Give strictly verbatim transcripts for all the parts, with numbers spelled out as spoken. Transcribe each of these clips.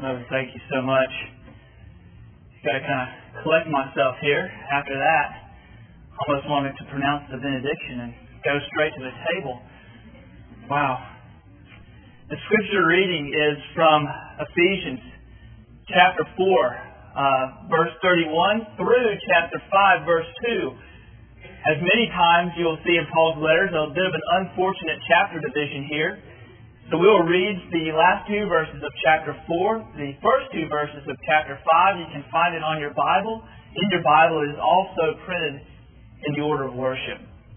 Lord, thank you so much. Got to kind of collect myself here after that. Almost wanted to pronounce the benediction and go straight to the table. Wow. The scripture reading is from Ephesians chapter four, uh, verse thirty-one through chapter five, verse two. As many times you will see in Paul's letters, a bit of an unfortunate chapter division here. So we will read the last two verses of chapter four, the first two verses of chapter five. You can find it on your Bible. In your Bible, it is also printed in the order of worship.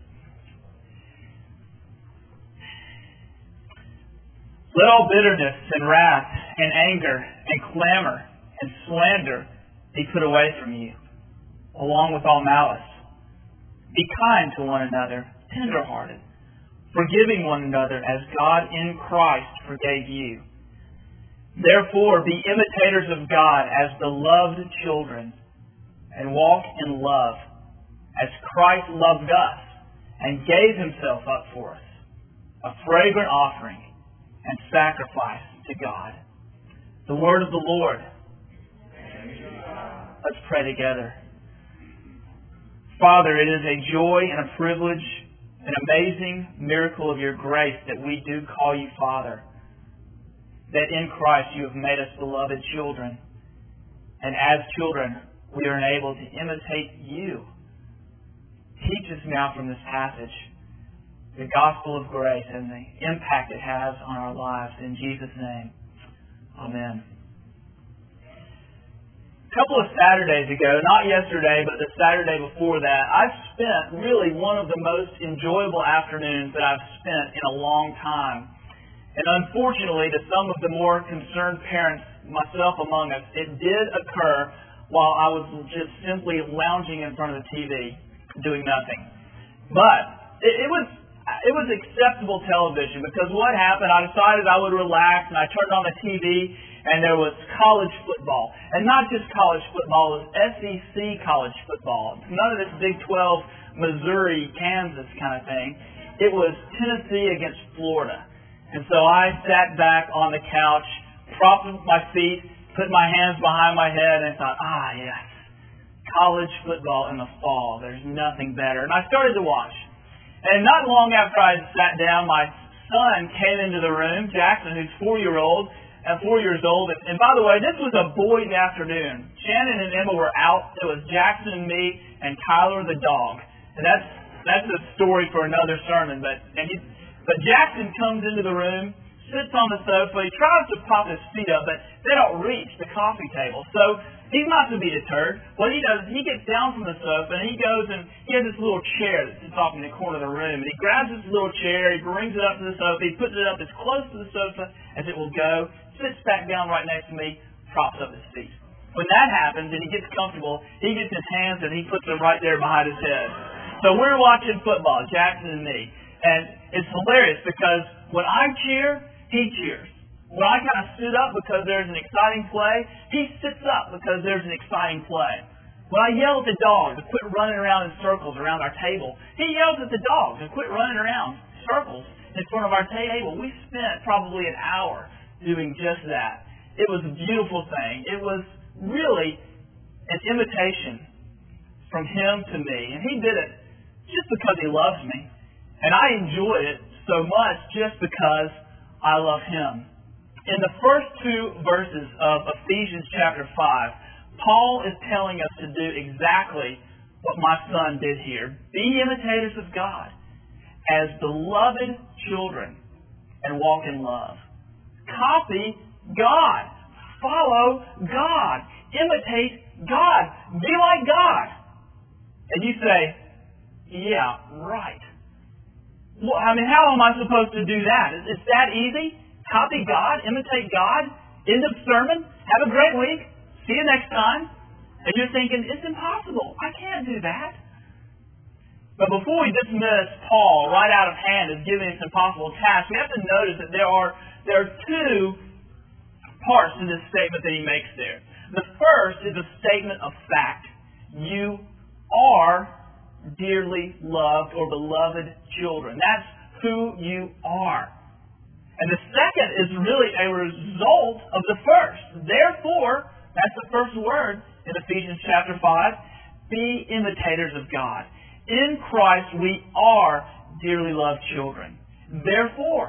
Let all bitterness and wrath and anger and clamor and slander be put away from you, along with all malice. Be kind to one another, tender-hearted, forgiving one another as God in Christ forgave you. Therefore, be imitators of God as beloved children, and walk in love, as Christ loved us and gave himself up for us, a fragrant offering and sacrifice to God. The word of the Lord. Let's pray together. Father, it is a joy and a privilege, an amazing miracle of your grace that we do call you Father. That in Christ you have made us beloved children. And as children, we are enabled to imitate you. Teach us now from this passage the gospel of grace and the impact it has on our lives. In Jesus' name, amen. A couple of Saturdays ago, not yesterday, but the Saturday before that, I spent really one of the most enjoyable afternoons that I've spent in a long time. And unfortunately, to some of the more concerned parents, myself among us, it did occur while I was just simply lounging in front of the T V, doing nothing. But it, it was it was acceptable television, because what happened, I decided I would relax, and I turned on the T V, and there was college football. And not just college football, it was S E C college football. None of this Big twelve, Missouri, Kansas kind of thing. It was Tennessee against Florida. And so I sat back on the couch, propped up my feet, put my hands behind my head, and thought, ah, yes, college football in the fall. There's nothing better. And I started to watch. And not long after I sat down, my son came into the room, Jackson, who's four-year-old, and four years old. And, and by the way, this was a boys' afternoon. Shannon and Emma were out. It was Jackson and me and Tyler the dog. And that's that's a story for another sermon. But and he, but Jackson comes into the room, sits on the sofa. He tries to prop his feet up, but they don't reach the coffee table. So he's not to be deterred. What he does is he gets down from the sofa and he goes and he has this little chair that sits off in the corner of the room. And he grabs this little chair, he brings it up to the sofa, he puts it up as close to the sofa as it will go, sits back down right next to me, props up his feet. When that happens and he gets comfortable, he gets his hands and he puts them right there behind his head. So we're watching football, Jackson and me. And it's hilarious because when I cheer, he cheers. When I kind of sit up because there's an exciting play, he sits up because there's an exciting play. When I yell at the dog to quit running around in circles around our table, he yells at the dog to quit running around in circles in front of our table. We spent probably an hour doing just that. It was a beautiful thing. It was really an invitation from him to me. And he did it just because he loves me. And I enjoy it so much just because I love him. In the first two verses of Ephesians chapter five, Paul is telling us to do exactly what my son did here. Be imitators of God as beloved children and walk in love. Copy God. Follow God. Imitate God. Be like God. And you say, yeah, right. Well, I mean, how am I supposed to do that? Is it that easy? Copy God? Imitate God? End of sermon? Have a great week. See you next time. And you're thinking, it's impossible. I can't do that. But before we dismiss Paul right out of hand as giving us impossible tasks, we have to notice that there are there are two parts to this statement that he makes there. The first is a statement of fact. You are dearly loved or beloved children. That's who you are. And the second is really a result of the first. Therefore, that's the first word in Ephesians chapter five, be imitators of God. In Christ we are dearly loved children. Therefore,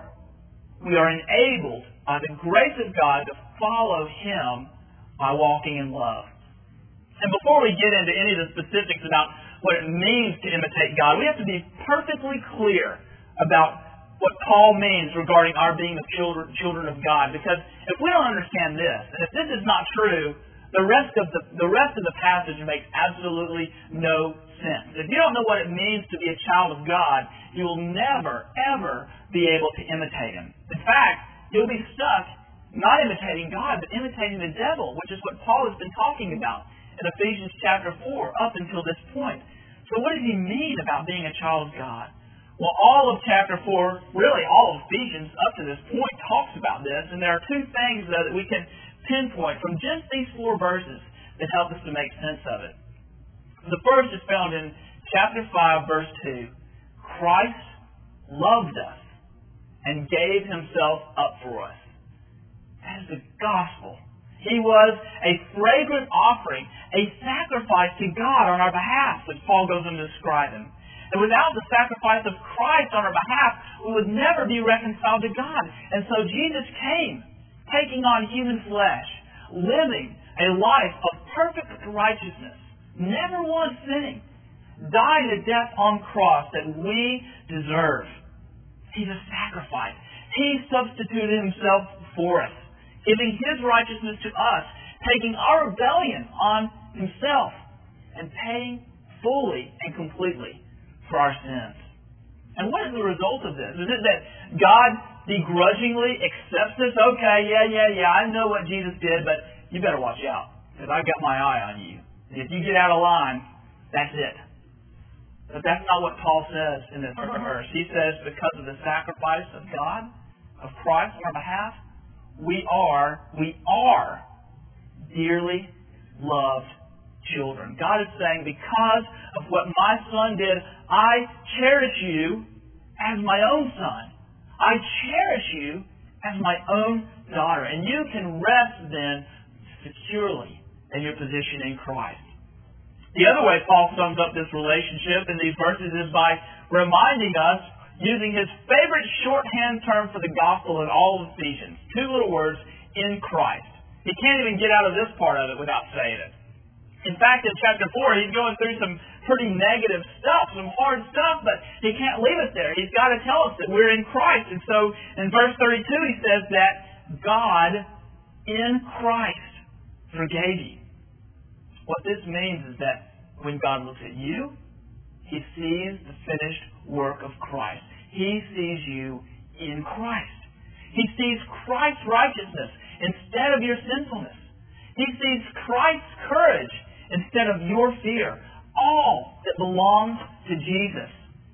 we are enabled by the grace of God to follow Him by walking in love. And before we get into any of the specifics about what it means to imitate God, we have to be perfectly clear about what Paul means regarding our being the children, children of God. Because if we don't understand this, and if this is not true, the rest of the, the rest of the passage makes absolutely no sense. If you don't know what it means to be a child of God, you will never, ever be able to imitate Him. In fact, you'll be stuck not imitating God, but imitating the devil, which is what Paul has been talking about in Ephesians chapter four up until this point. So what does he mean about being a child of God? Well, all of chapter four, really all of Ephesians up to this point talks about this, and there are two things though, that we can pinpoint from just these four verses that help us to make sense of it. The first is found in chapter five, verse two. Christ loved us and gave Himself up for us. That is the gospel. He was a fragrant offering, a sacrifice to God on our behalf, as Paul goes on to describe Him. And without the sacrifice of Christ on our behalf, we would never be reconciled to God. And so Jesus came, taking on human flesh, living a life of perfect righteousness, never once sinning, dying a death on cross that we deserve. He's a sacrifice. He substituted Himself for us, giving His righteousness to us, taking our rebellion on Himself, and paying fully and completely for our sins. And what is the result of this? Is it that God begrudgingly accepts this? Okay, yeah, yeah, yeah, I know what Jesus did, but you better watch out, because I've got my eye on you. And if you get out of line, that's it. But that's not what Paul says in this verse. He says, because of the sacrifice of God, of Christ on our behalf, we are, we are dearly loved children. God is saying, because of what my Son did, I cherish you as my own son. I cherish you as my own daughter. And you can rest then securely in your position in Christ. The other way Paul sums up this relationship in these verses is by reminding us, using his favorite shorthand term for the gospel in all of Ephesians. Two little words, in Christ. He can't even get out of this part of it without saying it. In fact, in chapter four, he's going through some pretty negative stuff, some hard stuff, but he can't leave it there. He's got to tell us that we're in Christ. And so in verse thirty-two, he says that God in Christ forgave you. What this means is that when God looks at you, He sees the finished work of Christ. He sees you in Christ. He sees Christ's righteousness instead of your sinfulness. He sees Christ's courage instead of your fear. All that belongs to Jesus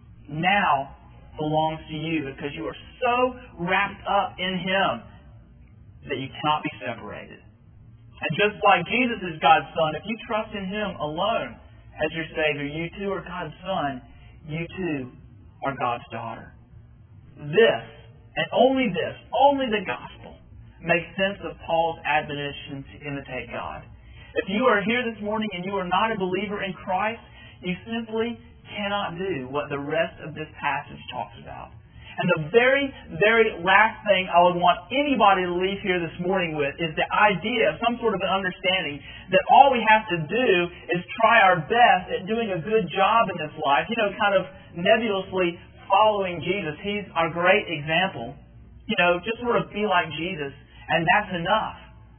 now belongs to you, because you are so wrapped up in Him that you cannot be separated. And just like Jesus is God's Son, if you trust in Him alone as your Savior, you too are God's Son. You too are God's daughter. This, and only this, only the gospel, makes sense of Paul's admonition to imitate God. If you are here this morning and you are not a believer in Christ, you simply cannot do what the rest of this passage talks about. And the very, very last thing I would want anybody to leave here this morning with is the idea of some sort of an understanding that all we have to do is try our best at doing a good job in this life, you know, kind of nebulously following Jesus. He's our great example. You know, just sort of be like Jesus, and that's enough.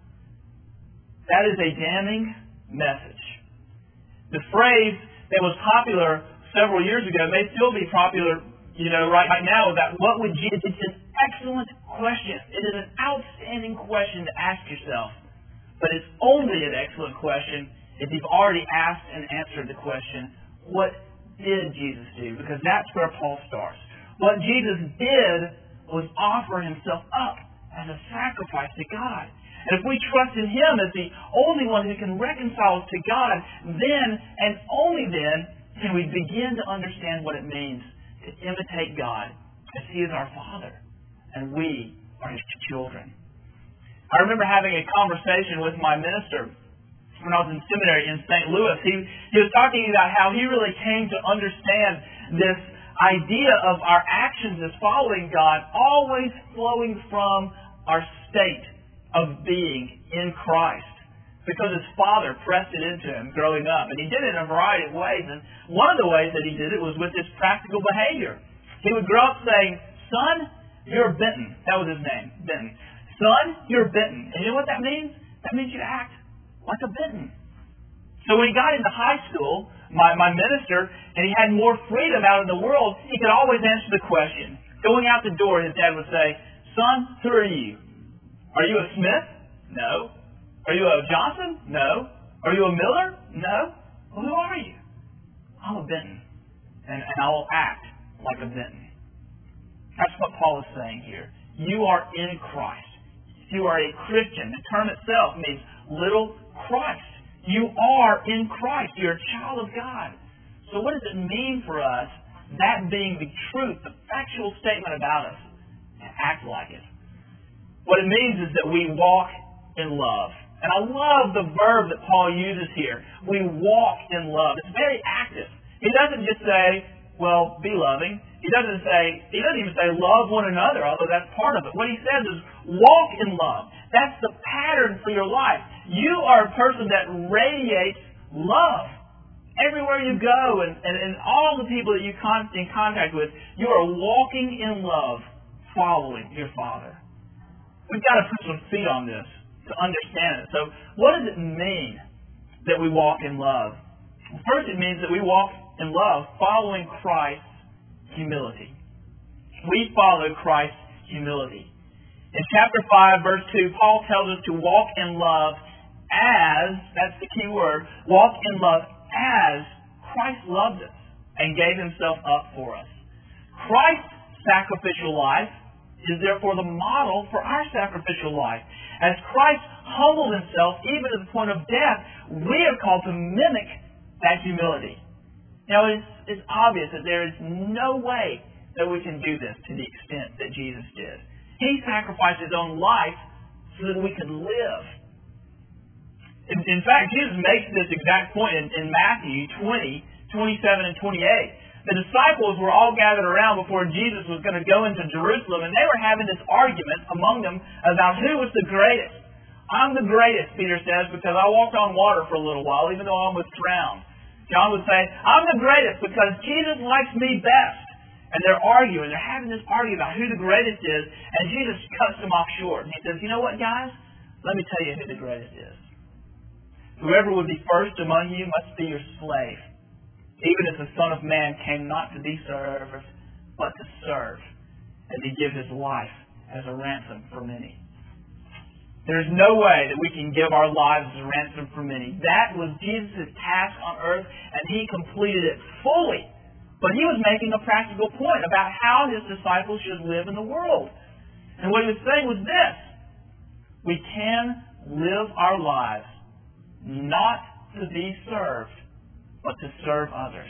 That is a damning message. The phrase that was popular several years ago may still be popular, you know, right, right now, about what would Jesus... It's an excellent question. It is an outstanding question to ask yourself. But it's only an excellent question if you've already asked and answered the question, what did Jesus do? Because that's where Paul starts. What Jesus did was offer Himself up as a sacrifice to God. And if we trust in Him as the only one who can reconcile us to God, then and only then can we begin to understand what it means to imitate God as He is our Father and we are His children. I remember having a conversation with my minister when I was in seminary in Saint Louis. He, he was talking about how he really came to understand this idea of our actions as following God always flowing from our state of being in Christ. Because his father pressed it into him growing up. And he did it in a variety of ways. And one of the ways that he did it was with his practical behavior. He would grow up saying, "Son, you're Benton." That was his name, Benton. "Son, you're Benton." And you know what that means? That means you act like a Benton. So when he got into high school, my, my minister, and he had more freedom out in the world, he could always answer the question. Going out the door, his dad would say, "Son, who are you? Are you a Smith? No. Are you a Johnson? No. Are you a Miller? No. Well, who are you?" "I'm a Benton, and, and I will act like a Benton." That's what Paul is saying here. You are in Christ. If you are a Christian, the term itself means little Christ. You are in Christ. You're a child of God. So what does it mean for us, that being the truth, the factual statement about us, to act like it? What it means is that we walk in love. And I love the verb that Paul uses here. We walk in love. It's very active. He doesn't just say, well, be loving. He doesn't say, he doesn't even say love one another, although that's part of it. What he says is walk in love. That's the pattern for your life. You are a person that radiates love. Everywhere you go and, and, and all the people that you come in contact with, you are walking in love, following your Father. We've got to put some feet on this to understand it. So what does it mean that we walk in love? First, it means that we walk in love following Christ's humility. We follow Christ's humility. In chapter five, verse two, Paul tells us to walk in love as, that's the key word, walk in love as Christ loved us and gave himself up for us. Christ's sacrificial life is therefore the model for our sacrificial life. As Christ humbled himself even to the point of death, we are called to mimic that humility. Now, it's, it's obvious that there is no way that we can do this to the extent that Jesus did. He sacrificed his own life so that we could live. In, in fact, Jesus makes this exact point in, in Matthew twenty, twenty-seven, and twenty-eight. The disciples were all gathered around before Jesus was going to go into Jerusalem, and they were having this argument among them about who was the greatest. "I'm the greatest," Peter says, "because I walked on water for a little while, even though I almost drowned." John would say, "I'm the greatest because Jesus likes me best." And they're arguing. They're having this argument about who the greatest is, and Jesus cuts them off short. And he says, "You know what, guys? Let me tell you who the greatest is. Whoever would be first among you must be your slave. Even as the Son of Man came not to be served, but to serve, and to give his life as a ransom for many." There's no way that we can give our lives as a ransom for many. That was Jesus' task on earth, and he completed it fully. But he was making a practical point about how his disciples should live in the world. And what he was saying was this: we can live our lives not to be served, but to serve others.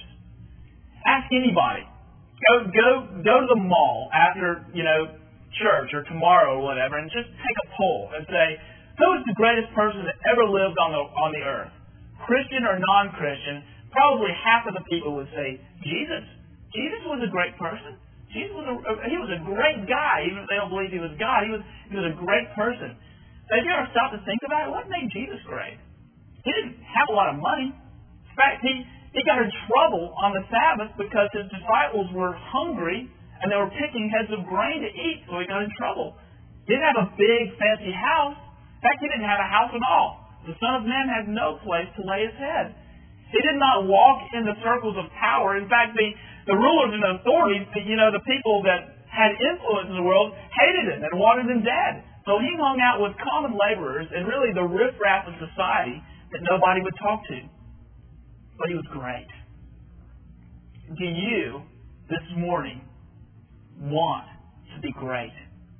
Ask anybody. Go go go to the mall after, you know, church or tomorrow or whatever, and just take a poll and say, who is the greatest person that ever lived on the on the earth? Christian or non-Christian? Probably half of the people would say Jesus. Jesus was a great person. Jesus was a he was a great guy, even if they don't believe he was God. He was he was a great person. Have you ever stopped to think about it? What made Jesus great? He didn't have a lot of money. In fact, he, he got in trouble on the Sabbath because his disciples were hungry and they were picking heads of grain to eat, so he got in trouble. He didn't have a big, fancy house. In fact, he didn't have a house at all. The Son of Man had no place to lay his head. He did not walk in the circles of power. In fact, the, the rulers and authorities, you know, the people that had influence in the world, hated him and wanted him dead. So he hung out with common laborers and really the riffraff of society that nobody would talk to. But he was great. Do you, this morning, want to be great?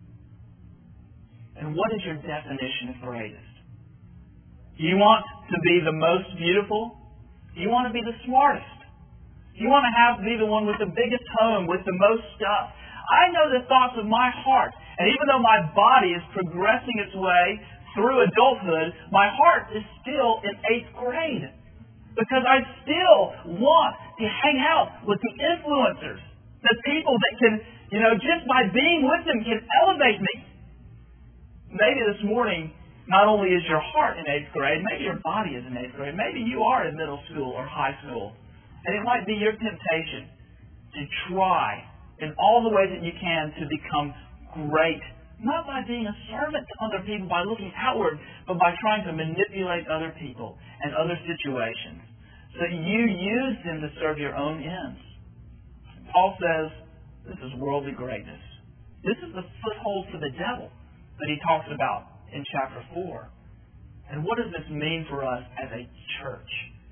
And what is your definition of greatest? Do you want to be the most beautiful? Do you want to be the smartest? Do you want to have be the one with the biggest home, with the most stuff? I know the thoughts of my heart. And even though my body is progressing its way through adulthood, my heart is still in eighth grade. Because I still want to hang out with the influencers, the people that can, you know, just by being with them can elevate me. Maybe this morning, not only is your heart in eighth grade, maybe your body is in eighth grade, maybe you are in middle school or high school. And it might be your temptation to try in all the ways that you can to become great. Not by being a servant to other people, by looking outward, but by trying to manipulate other people and other situations. So you use them to serve your own ends. Paul says this is worldly greatness. This is the foothold for the devil that he talks about in chapter four. And what does this mean for us as a church?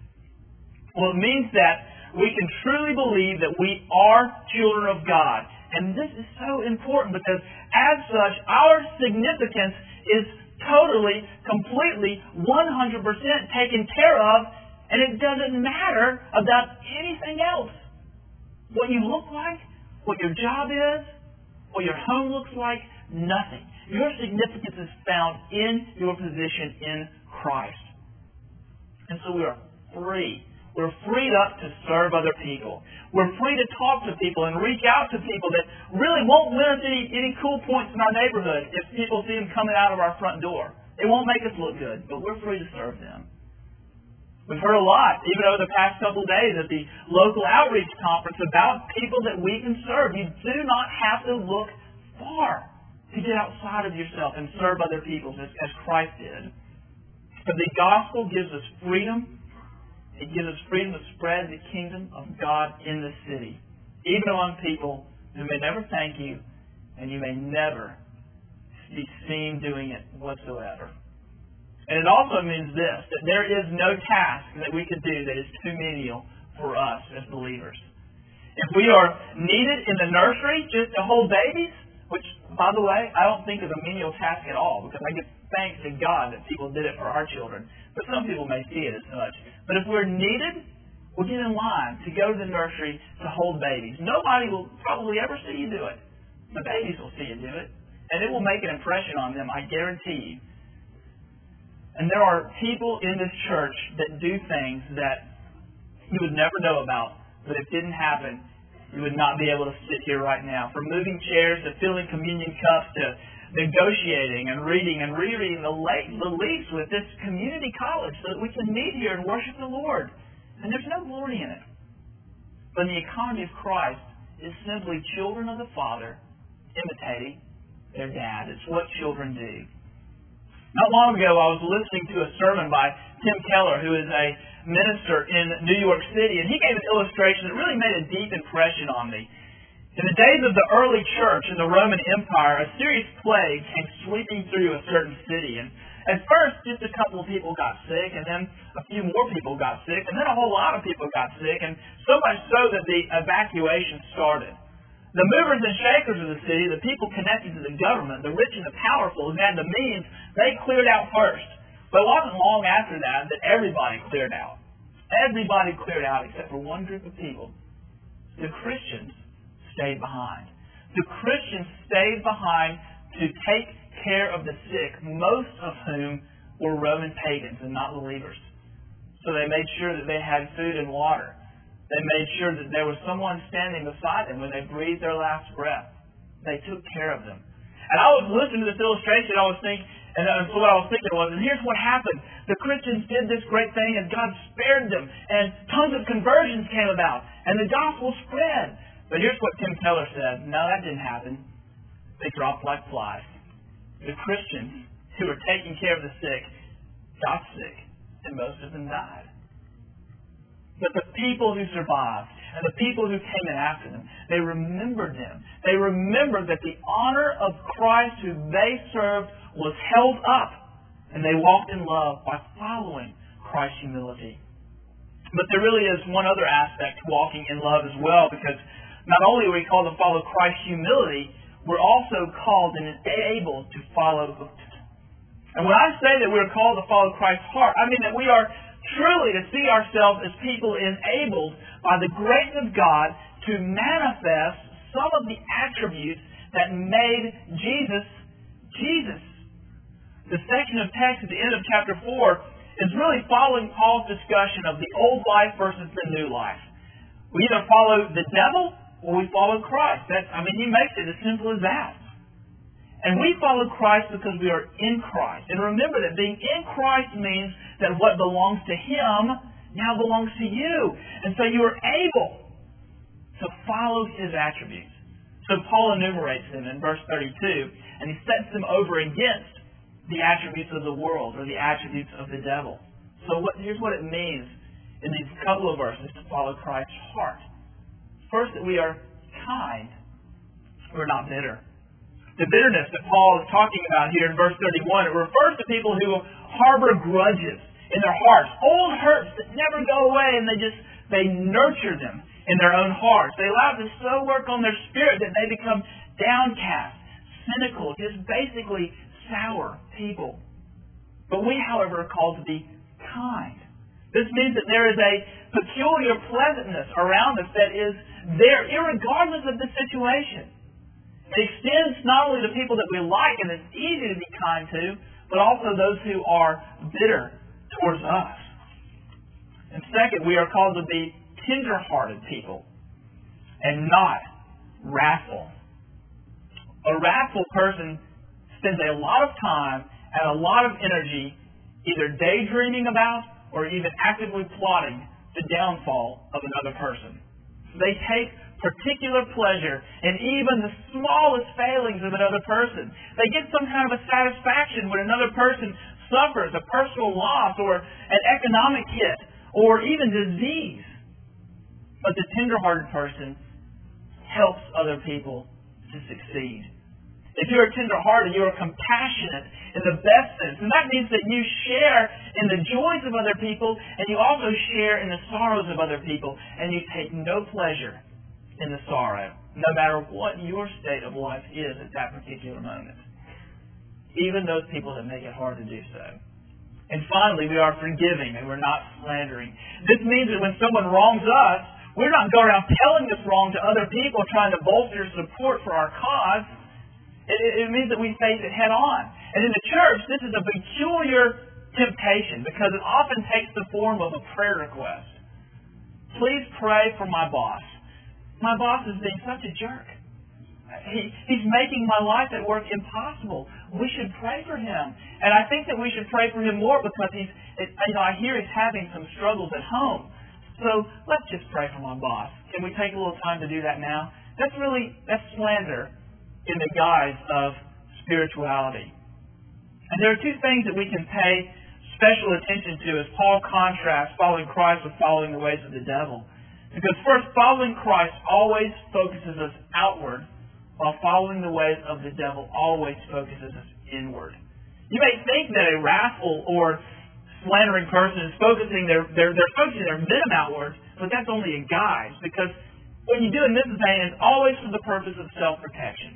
Well, it means that we can truly believe that we are children of God. And this is so important because as such, our significance is totally, completely, one hundred percent taken care of, and it doesn't matter about anything else. What you look like, what your job is, what your home looks like, nothing. Your significance is found in your position in Christ. And so we are free. We're freed up to serve other people. We're free to talk to people and reach out to people that really won't win us any, any cool points in our neighborhood if people see them coming out of our front door. It won't make us look good, but we're free to serve them. We've heard a lot, even over the past couple of days at the local outreach conference, about people that we can serve. You do not have to look far to get outside of yourself and serve other people as, as Christ did. But the gospel gives us freedom. It gives us freedom to spread the kingdom of God in the city, even among people who may never thank you, and you may never be seen doing it whatsoever. And it also means this, that there is no task that we could do that is too menial for us as believers. If we are needed in the nursery just to hold babies, which, by the way, I don't think is a menial task at all, because I give thanks to God that people did it for our children. But some people may see it as such. But if we're needed, we'll get in line to go to the nursery to hold babies. Nobody will probably ever see you do it. The babies will see you do it. And it will make an impression on them, I guarantee you. And there are people in this church that do things that you would never know about, but if it didn't happen, you would not be able to sit here right now. From moving chairs to filling communion cups to negotiating and reading and rereading the, the lease with this community college so that we can meet here and worship the Lord. And there's no glory in it. But the economy of Christ is simply children of the Father imitating their dad. It's what children do. Not long ago, I was listening to a sermon by Tim Keller, who is a minister in New York City, and he gave an illustration that really made a deep impression on me. In the days of the early church in the Roman Empire, a serious plague came sweeping through a certain city. And at first, just a couple of people got sick, and then a few more people got sick, and then a whole lot of people got sick, and so much so that the evacuation started. The movers and shakers of the city, the people connected to the government, the rich and the powerful who had the means, they cleared out first. But it wasn't long after that that everybody cleared out. Everybody cleared out except for one group of people. The Christians stayed behind. The Christians stayed behind to take care of the sick, most of whom were Roman pagans and not believers. So they made sure that they had food and water. They made sure that there was someone standing beside them when they breathed their last breath. They took care of them. And I was listening to this illustration, I was thinking, and so what I was thinking was, and here's what happened. The Christians did this great thing, and God spared them, and tons of conversions came about, and the gospel spread. But here's what Tim Keller said. No, that didn't happen. They dropped like flies. The Christians who were taking care of the sick got sick, and most of them died. But the people who survived, and the people who came in after them, they remembered them. They remembered that the honor of Christ who they served was held up, and they walked in love by following Christ's humility. But there really is one other aspect to walking in love as well, because not only are we called to follow Christ's humility, we're also called and able to follow. And when I say that we're called to follow Christ's heart, I mean that we are truly to see ourselves as people enabled by the grace of God to manifest some of the attributes that made Jesus, Jesus. The section of text at the end of chapter four is really following Paul's discussion of the old life versus the new life. We either follow the devil or we follow Christ. That's, I mean, he makes it as simple as that. And we follow Christ because we are in Christ. And remember that being in Christ means that what belongs to him now belongs to you. And so you are able to follow his attributes. So Paul enumerates them in verse thirty-two, and he sets them over against the attributes of the world or the attributes of the devil. So what, here's what it means in these couple of verses to follow Christ's heart. First, that we are kind. We're not bitter. The bitterness that Paul is talking about here in verse thirty-one, it refers to people who harbor grudges in their hearts, old hurts that never go away, and they just, they nurture them in their own hearts. They allow it to so work on their spirit that they become downcast, cynical, just basically sour people. But we, however, are called to be kind. This means that there is a peculiar pleasantness around us that is there irregardless of the situation. It extends not only to people that we like and it's easy to be kind to, but also those who are bitter towards us. And second, we are called to be tender-hearted people and not wrathful. A wrathful person spends a lot of time and a lot of energy either daydreaming about or even actively plotting the downfall of another person. They take particular pleasure in even the smallest failings of another person. They get some kind of a satisfaction when another person suffers a personal loss or an economic hit or even disease. But the tender-hearted person helps other people to succeed. If you are tender-hearted, you are compassionate in the best sense. And that means that you share in the joys of other people, and you also share in the sorrows of other people, and you take no pleasure in the sorrow, no matter what your state of life is at that particular moment. Even those people that make it hard to do so. And finally, we are forgiving, and we're not slandering. This means that when someone wrongs us, we're not going around telling this wrong to other people, trying to bolster support for our cause. It, it means that we face it head on. And in the church, this is a peculiar temptation because it often takes the form of a prayer request. Please pray for my boss. My boss is being such a jerk. He, he's making my life at work impossible. We should pray for him. And I think that we should pray for him more because he's, it, you know, I hear he's having some struggles at home. So let's just pray for my boss. Can we take a little time to do that now? That's really, that's slander in the guise of spirituality. And there are two things that we can pay special attention to as Paul contrasts following Christ with following the ways of the devil. Because first, following Christ always focuses us outward, while following the ways of the devil always focuses us inward. You may think that a wrathful or slandering person is focusing their, their, they're focusing their venom outward, but that's only a guise, because what you do in this vein is always for the purpose of self-protection.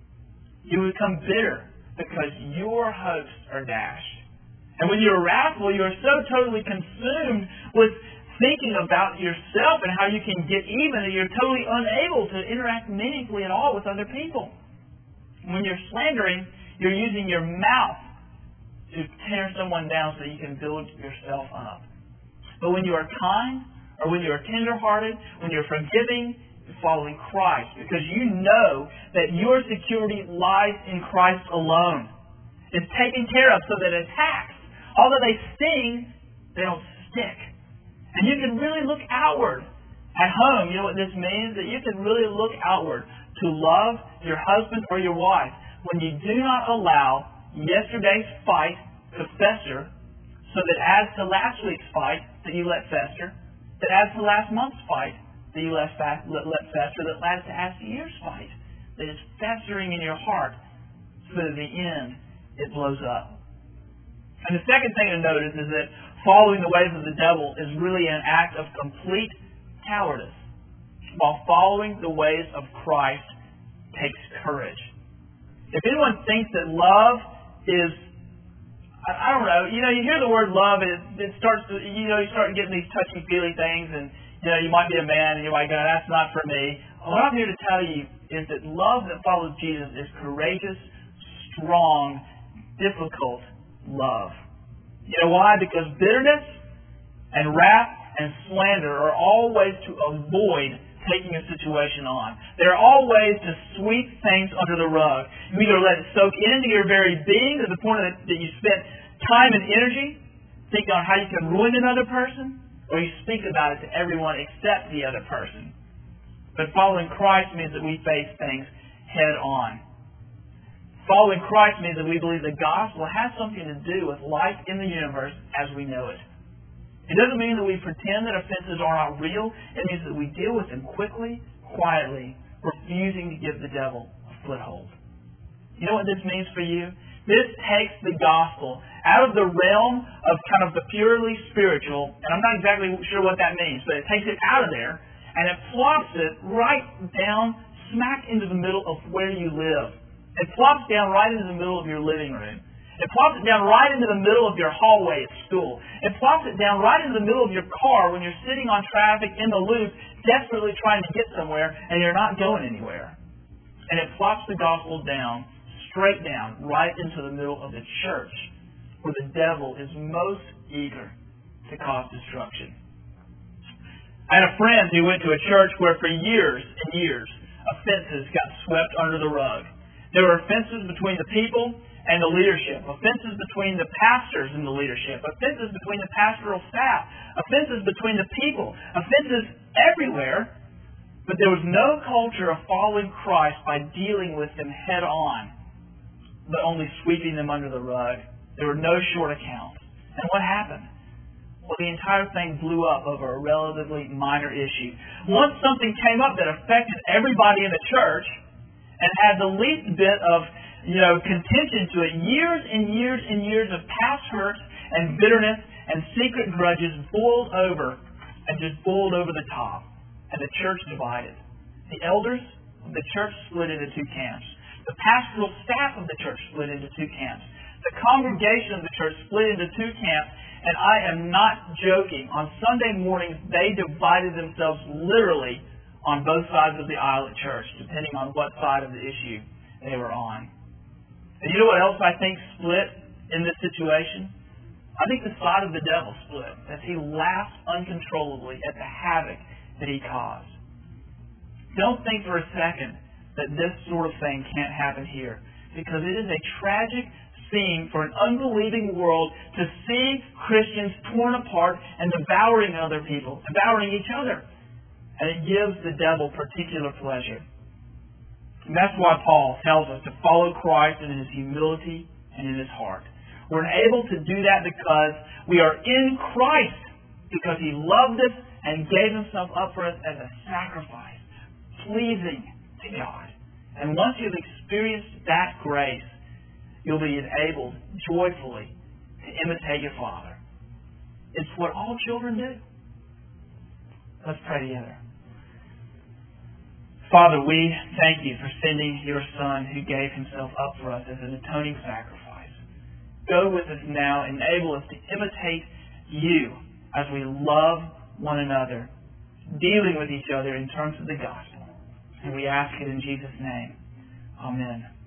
You become bitter because your hopes are dashed. And when you're wrathful, you are so totally consumed with thinking about yourself and how you can get even that you're totally unable to interact meaningfully at all with other people. When you're slandering, you're using your mouth to tear someone down so you can build yourself up. But when you are kind, or when you are tender-hearted, when you're forgiving, you're following Christ, because you know that your security lies in Christ alone. It's taken care of so that attacks, although they sting, they don't stick. And you can really look outward. At home, you know what this means? That you can really look outward to love your husband or your wife when you do not allow yesterday's fight to fester, so that adds to last week's fight that you let fester, that adds to last month's fight that you let, fast, let, let fester, that adds to last year's fight that is festering in your heart, so that at the end it blows up. And the second thing to notice is that following the ways of the devil is really an act of complete cowardice, while following the ways of Christ takes courage. If anyone thinks that love is, I, I don't know, you know, you hear the word love, it, it starts to, you know, you start getting these touchy-feely things, and, you know, you might be a man, and you might go, that's not for me. What I'm here to tell you is that love that follows Jesus is courageous, strong, difficult love. You know why? Because bitterness and wrath and slander are all ways to avoid taking a situation on. They're all ways to sweep things under the rug. You either let it soak into your very being to the point that, that you spent time and energy thinking on how you can ruin another person, or you speak about it to everyone except the other person. But following Christ means that we face things head on. Following Christ means that we believe the gospel has something to do with life in the universe as we know it. It doesn't mean that we pretend that offenses are not real. It means that we deal with them quickly, quietly, refusing to give the devil a foothold. You know what this means for you? This takes the gospel out of the realm of kind of the purely spiritual, and I'm not exactly sure what that means, but it takes it out of there, and it plops it right down, smack into the middle of where you live. It plops down right into the middle of your living room. It plops it down right into the middle of your hallway at school. It plops it down right into the middle of your car when you're sitting on traffic in the loop, desperately trying to get somewhere, and you're not going anywhere. And it plops the gospel down, straight down, right into the middle of the church, where the devil is most eager to cause destruction. I had a friend who went to a church where for years and years, offenses got swept under the rug. There were offenses between the people and the leadership, offenses between the pastors and the leadership, offenses between the pastoral staff, offenses between the people, offenses everywhere, but there was no culture of following Christ by dealing with them head on, but only sweeping them under the rug. There were no short accounts. And what happened? Well, the entire thing blew up over a relatively minor issue. Once something came up that affected everybody in the church and had the least bit of you know, contention to it, years and years and years of past hurts and bitterness and secret grudges boiled over and just boiled over the top. And the church divided. The elders of the church split into two camps. The pastoral staff of the church split into two camps. The congregation of the church split into two camps. And I am not joking. On Sunday mornings, they divided themselves literally on both sides of the aisle at church, depending on what side of the issue they were on. And you know what else I think split in this situation? I think the side of the devil split as he laughed uncontrollably at the havoc that he caused. Don't think for a second that this sort of thing can't happen here, because it is a tragic scene for an unbelieving world to see Christians torn apart and devouring other people, devouring each other. And it gives the devil particular pleasure. And that's why Paul tells us to follow Christ in his humility and in his heart. We're able to do that because we are in Christ, because he loved us and gave himself up for us as a sacrifice, pleasing to God. And once you've experienced that grace, you'll be enabled joyfully to imitate your Father. It's what all children do. Let's pray together. Father, we thank you for sending your Son who gave himself up for us as an atoning sacrifice. Go with us now. Enable us to imitate you as we love one another, dealing with each other in terms of the gospel. And we ask it in Jesus' name. Amen.